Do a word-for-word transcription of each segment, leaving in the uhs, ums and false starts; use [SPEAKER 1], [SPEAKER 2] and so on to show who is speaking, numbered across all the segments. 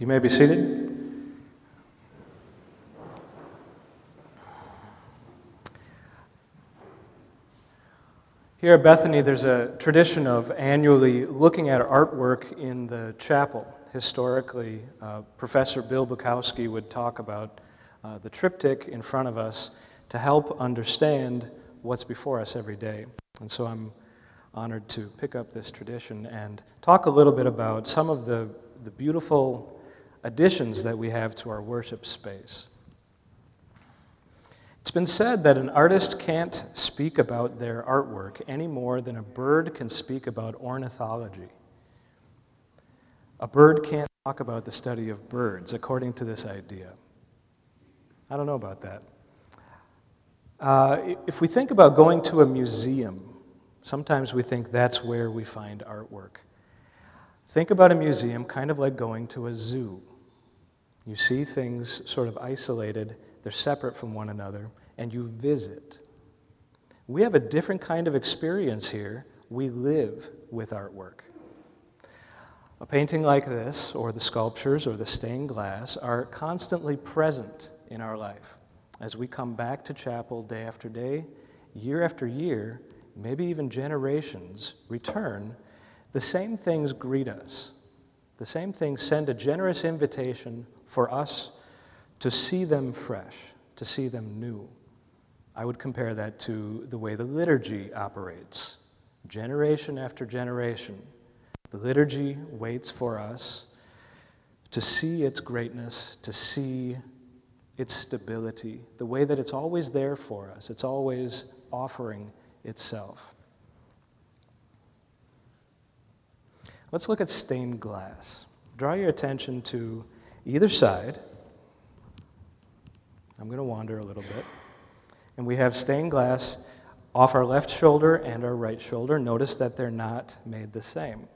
[SPEAKER 1] You may be seated. Here at Bethany, there's a tradition of annually looking at artwork in the chapel. Historically, uh, Professor Bill Bukowski would talk about uh, the triptych in front of us to help understand what's before us every day. And so I'm honored to pick up this tradition and talk a little bit about some of the, the beautiful additions that we have to our worship space. It's been said that an artist can't speak about their artwork any more than a bird can speak about ornithology. A bird can't talk about the study of birds, according to this idea. I don't know about that. Uh, if we think about going to a museum, sometimes we think that's where we find artwork. Think about a museum kind of like going to a zoo. You see things sort of isolated, they're separate from one another, and you visit. We have a different kind of experience here. We live with artwork. A painting like this, or the sculptures, or the stained glass, are constantly present in our life. As we come back to chapel day after day, year after year, maybe even generations return, the same things greet us. The same things send a generous invitation for us to see them fresh, to see them new. I would compare that to the way the liturgy operates. Generation after generation, the liturgy waits for us to see its greatness, to see its stability, the way that it's always there for us. It's always offering itself. Let's look at stained glass. Draw your attention to either side. I'm going to wander a little bit. And we have stained glass off our left shoulder and our right shoulder. Notice that they're not made the same.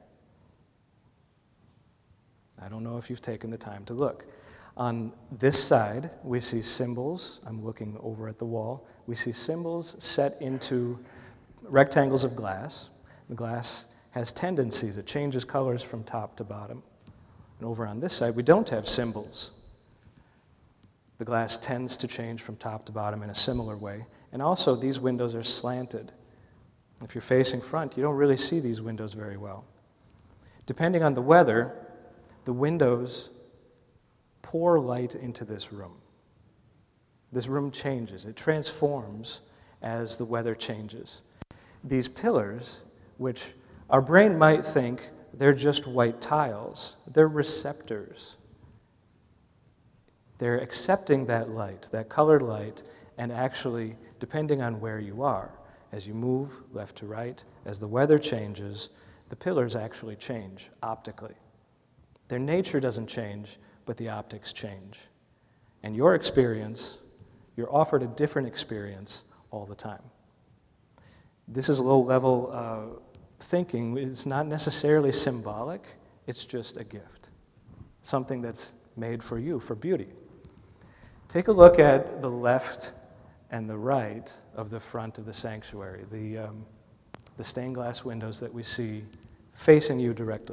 [SPEAKER 1] I don't know if you've taken the time to look. On this side, we see symbols. I'm looking over at the wall. We see symbols set into rectangles of glass. The glass has tendencies. It changes colors from top to bottom. And over on this side, we don't have symbols. The glass tends to change from top to bottom in a similar way. And also, these windows are slanted. If you're facing front, you don't really see these windows very well. Depending on the weather, the windows pour light into this room. This room changes. It transforms as the weather changes. These pillars, which our brain might think they're just white tiles, they're receptors. They're accepting that light, that colored light, and actually, depending on where you are, as you move left to right, as the weather changes, the pillars actually change optically. Their nature doesn't change, but the optics change. And your experience, you're offered a different experience all the time. This is low-level uh, thinking. It's not necessarily symbolic, it's just a gift. Something that's made for you, for beauty. Take a look at the left and the right of the front of the sanctuary, the, um, the stained glass windows that we see facing you directly.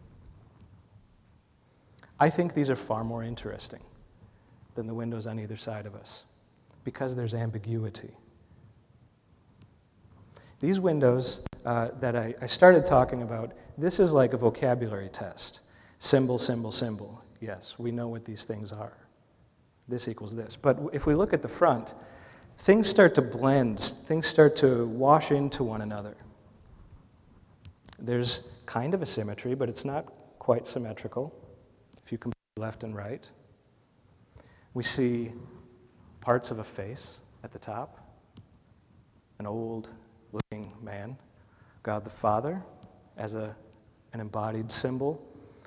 [SPEAKER 1] I think these are far more interesting than the windows on either side of us because there's ambiguity. These windows uh, that I, I started talking about, this is like a vocabulary test. Symbol, symbol, symbol. Yes, we know what these things are. This equals this. But if we look at the front, things start to blend, things start to wash into one another. There's kind of a symmetry, but it's not quite symmetrical if you compare left and right. We see parts of a face at the top, an old-looking man, God the Father as a, an embodied symbol,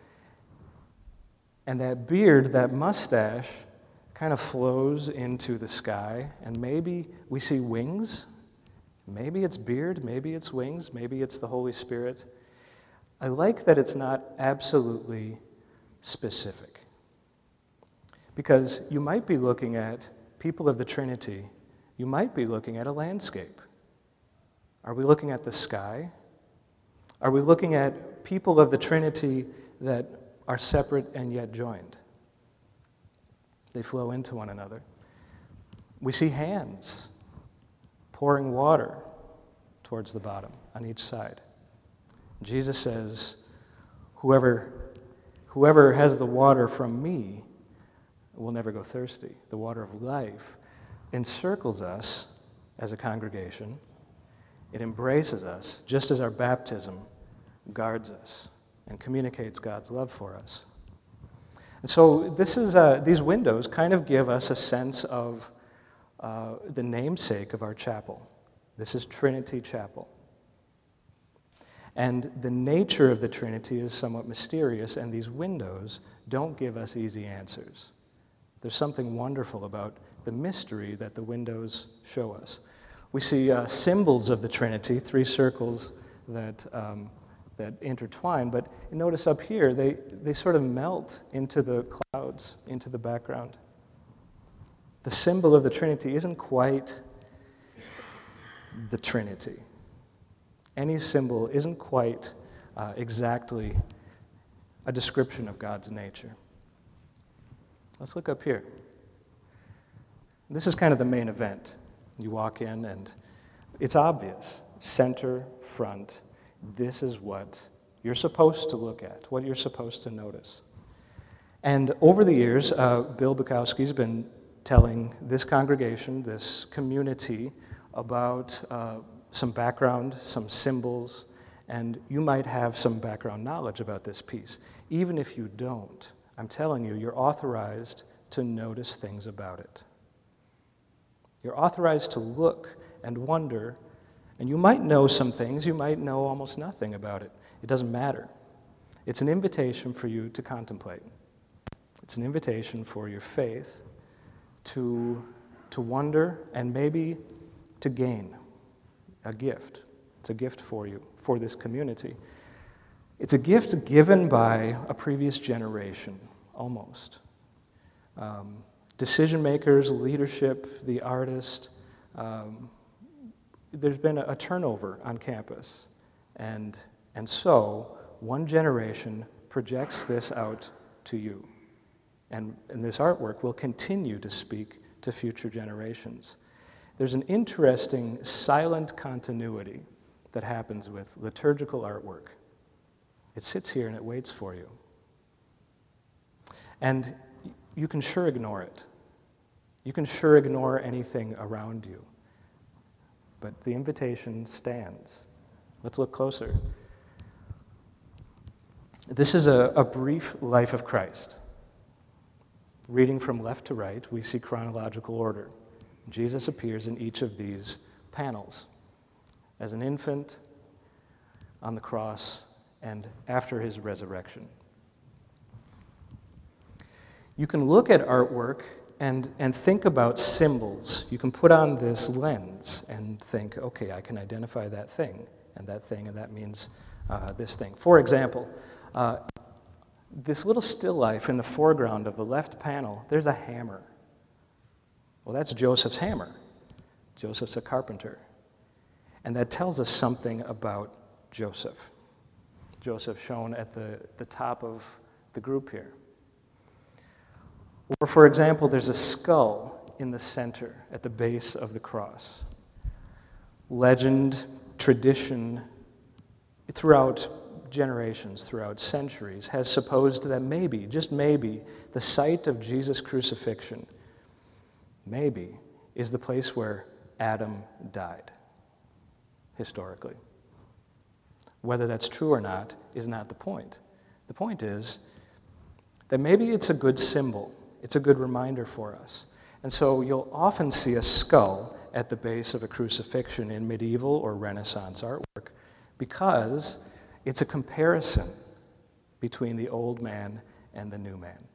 [SPEAKER 1] and that beard, that mustache, kind of flows into the sky, and maybe we see wings. Maybe it's beard, maybe it's wings, maybe it's the Holy Spirit. I like that it's not absolutely specific. Because you might be looking at people of the Trinity, you might be looking at a landscape. Are we looking at the sky? Are we looking at people of the Trinity that are separate and yet joined. They flow into one another. We see hands pouring water towards the bottom on each side. Jesus says, whoever, whoever has the water from me will never go thirsty. The water of life encircles us as a congregation. It embraces us, just as our baptism guards us and communicates God's love for us. And so this is uh, these windows kind of give us a sense of uh, the namesake of our chapel. This is Trinity Chapel. And the nature of the Trinity is somewhat mysterious, and these windows don't give us easy answers. There's something wonderful about the mystery that the windows show us. We see uh, symbols of the Trinity, three circles that um, that intertwine, but notice up here, they, they sort of melt into the clouds, into the background. The symbol of the Trinity isn't quite the Trinity. Any symbol isn't quite uh, exactly a description of God's nature. Let's look up here. This is kind of the main event. You walk in and it's obvious. Center, front. This is what you're supposed to look at, what you're supposed to notice. And over the years, uh, Bill Bukowski's been telling this congregation, this community, about uh, some background, some symbols, and you might have some background knowledge about this piece. Even if you don't, I'm telling you, you're authorized to notice things about it. You're authorized to look and wonder, and you might know some things, you might know almost nothing about it. It doesn't matter. It's an invitation for you to contemplate. It's an invitation for your faith to, to wonder and maybe to gain a gift. It's a gift for you, for this community. It's a gift given by a previous generation, almost. Um, decision makers, leadership, the artist. Um, there's been a, a turnover on campus. And, and so, one generation projects this out to you. And, and this artwork will continue to speak to future generations. There's an interesting silent continuity that happens with liturgical artwork. It sits here and it waits for you. And you can sure ignore it. You can sure ignore anything around you. But the invitation stands. Let's look closer. This is a, a brief life of Christ. Reading from left to right, we see chronological order. Jesus appears in each of these panels as an infant, on the cross, and after his resurrection. You can look at artwork and, and think about symbols. You can put on this lens and think, okay, I can identify that thing, and that thing, and that means uh, this thing. For example, uh, this little still life in the foreground of the left panel, there's a hammer. Well, that's Joseph's hammer. Joseph's a carpenter. And that tells us something about Joseph. Joseph shown at the, the top of the group here. Or, for example, there's a skull in the center at the base of the cross. Legend, tradition, throughout generations, throughout centuries, has supposed that maybe, just maybe, the site of Jesus' crucifixion, maybe, is the place where Adam died, historically. Whether that's true or not is not the point. The point is that maybe it's a good symbol. It's a good reminder for us. And so you'll often see a skull at the base of a crucifixion in medieval or Renaissance artwork because it's a comparison between the old man and the new man.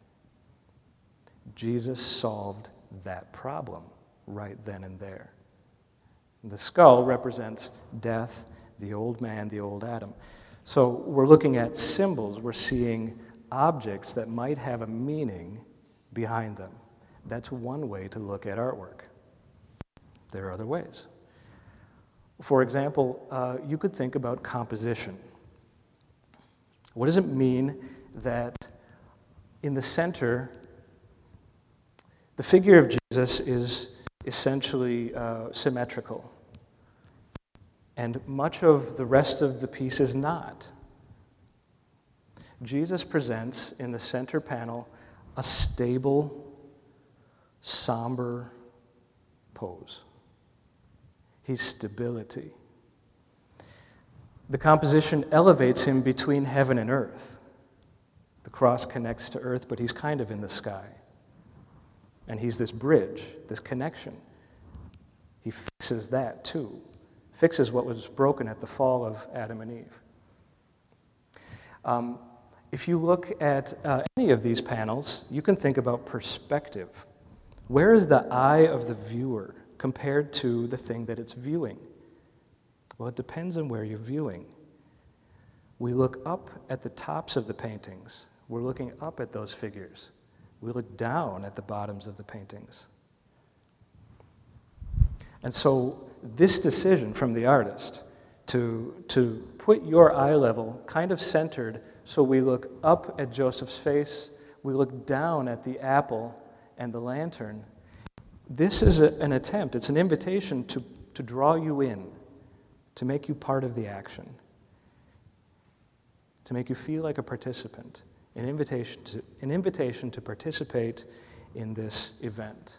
[SPEAKER 1] Jesus solved that problem right then and there. The skull represents death, the old man, the old Adam. So we're looking at symbols. We're seeing objects that might have a meaning behind them. That's one way to look at artwork. There are other ways. For example, uh, you could think about composition. What does it mean that In the center, the figure of Jesus is essentially uh, symmetrical. And much of the rest of the piece is not. Jesus presents in the center panel a stable, somber pose. He's stability. The composition elevates him between heaven and earth. The cross connects to earth, but he's kind of in the sky. And he's this bridge, this connection. He fixes that too. Fixes what was broken at the fall of Adam and Eve. Um, if you look at uh, any of these panels, you can think about perspective. Where is the eye of the viewer compared to the thing that it's viewing? Well, it depends on where you're viewing. We look up at the tops of the paintings. We're looking up at those figures. We look down at the bottoms of the paintings. And so this decision from the artist to, to put your eye level kind of centered so we look up at Joseph's face, we look down at the apple and the lantern, this is a, an attempt, it's an invitation to, to draw you in, to make you part of the action, to make you feel like a participant, an invitation to, an invitation to participate in this event.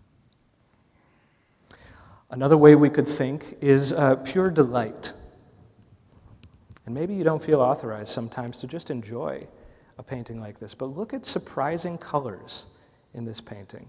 [SPEAKER 1] Another way we could think is uh, pure delight. And maybe you don't feel authorized sometimes to just enjoy a painting like this, but look at surprising colors in this painting.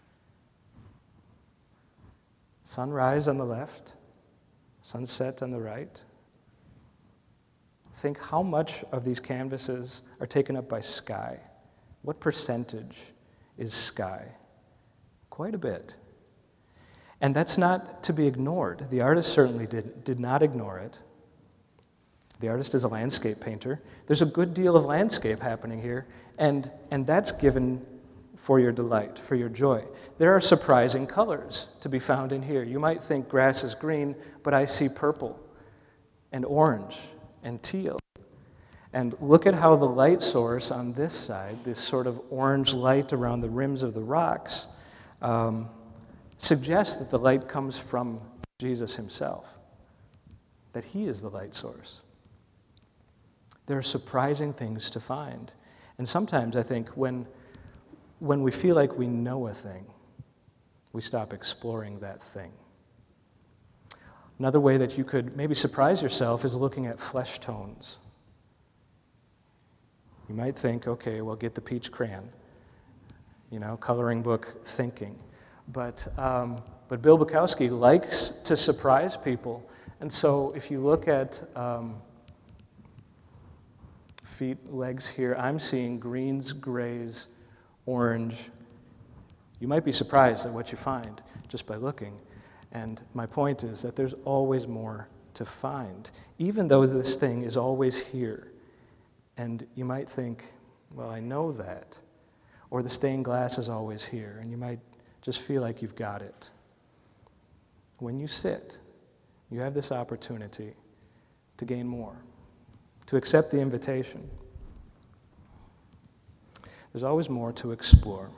[SPEAKER 1] Sunrise on the left, sunset on the right. Think how much of these canvases are taken up by sky. What percentage is sky? Quite a bit. And that's not to be ignored. The artist certainly did, did not ignore it. The artist is a landscape painter. There's a good deal of landscape happening here, and, and that's given for your delight, for your joy. There are surprising colors to be found in here. You might think grass is green, but I see purple and orange and teal. And look at how the light source on this side, this sort of orange light around the rims of the rocks, um, suggests that the light comes from Jesus himself, that he is the light source. There are surprising things to find. And sometimes I think when, when we feel like we know a thing, we stop exploring that thing. Another way that you could maybe surprise yourself is looking at flesh tones. You might think, okay, well, get the peach crayon, you know, coloring book thinking. But, um, but Bill Bukowski likes to surprise people. And so if you look at um, feet, legs here, I'm seeing greens, grays, orange. You might be surprised at what you find just by looking. And my point is that there's always more to find, even though this thing is always here. And you might think, well, I know that. Or the stained glass is always here, and you might just feel like you've got it. When you sit, you have this opportunity to gain more, to accept the invitation. There's always more to explore.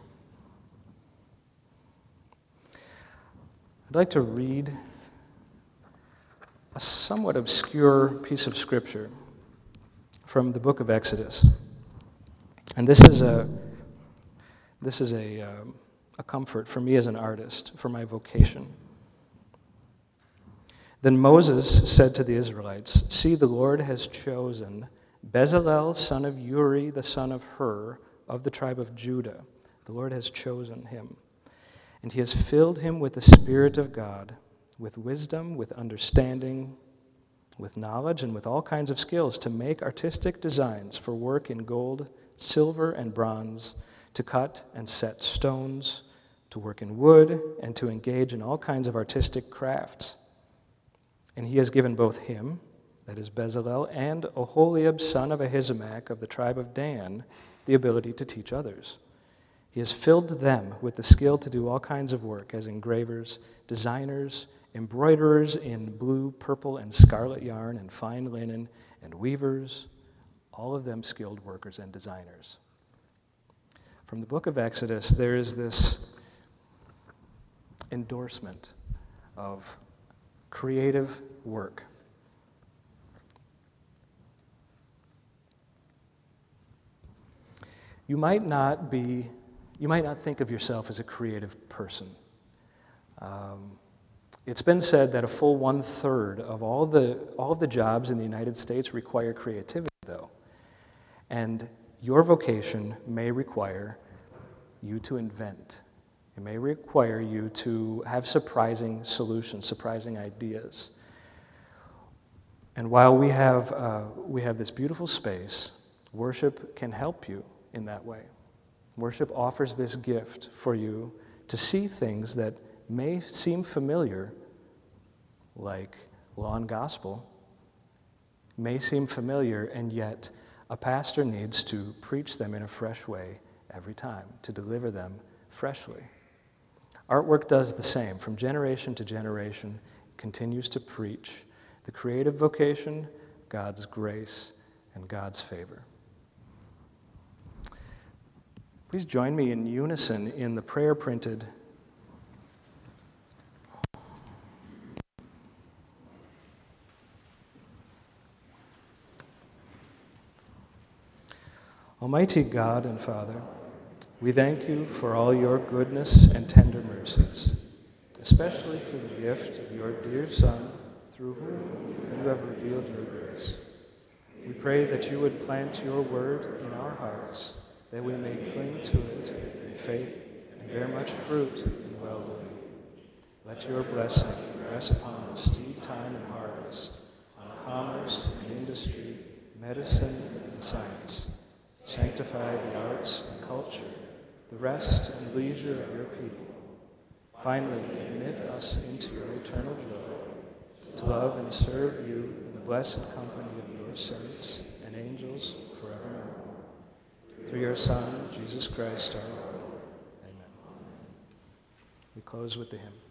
[SPEAKER 1] I'd like to read a somewhat obscure piece of scripture from the book of Exodus. And this is a this is a, um, a comfort for me as an artist, for my vocation. Then Moses said to the Israelites, "See, the Lord has chosen Bezalel, son of Uri, the son of Hur, of the tribe of Judah. The Lord has chosen him. And he has filled him with the Spirit of God, with wisdom, with understanding, with knowledge, and with all kinds of skills to make artistic designs for work in gold, silver, and bronze, to cut and set stones, to work in wood, and to engage in all kinds of artistic crafts. And he has given both him," that is Bezalel, "and Oholiab, son of Ahisamach of the tribe of Dan, the ability to teach others. He has filled them with the skill to do all kinds of work as engravers, designers, embroiderers in blue, purple, and scarlet yarn and fine linen, and weavers, all of them skilled workers and designers. from the book of Exodus, there is this endorsement of creative work. You might not be, you might not think of yourself as a creative person. Um, it's been said that a full one-third of all the, all of the jobs in the United States require creativity, though. And your vocation may require you to invent. It may require you to have surprising solutions, surprising ideas. And while we have, uh, we have this beautiful space, worship can help you in that way. Worship offers this gift for you to see things that may seem familiar, like law and gospel, may seem familiar, and yet a pastor needs to preach them in a fresh way every time, to deliver them freshly. Artwork does the same. From generation to generation, it continues to preach the creative vocation, God's grace, and God's favor. Please join me in unison in the prayer printed Almighty God and Father, we thank you for all your goodness and tender mercies, especially for the gift of your dear Son, through whom you have revealed your grace. We pray that you would plant your word in our hearts, that we may cling to it in faith and bear much fruit in well-doing. Let your blessing rest upon seed time and harvest, on commerce and industry, medicine and science. Sanctify the arts and culture, the rest and leisure of your people. Finally, admit us into your eternal joy, to love and serve you in the blessed company of your saints and angels forevermore. Through your Son, Jesus Christ our Lord. Amen. We close with the hymn.